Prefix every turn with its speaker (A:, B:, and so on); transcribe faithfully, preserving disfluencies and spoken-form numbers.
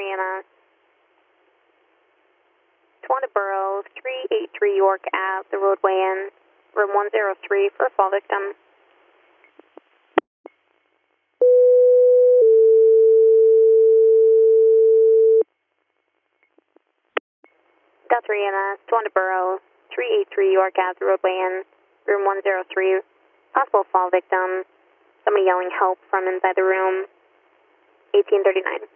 A: three E M S. Tawanda Borough, three eighty-three York Ave, the roadway in, room one oh three for a fall victim. Delta three E M S, Tawanda Borough, three eighty-three York Ave, the roadway in, room one oh three, possible fall victim, somebody yelling help from inside the room, eighteen thirty-nine.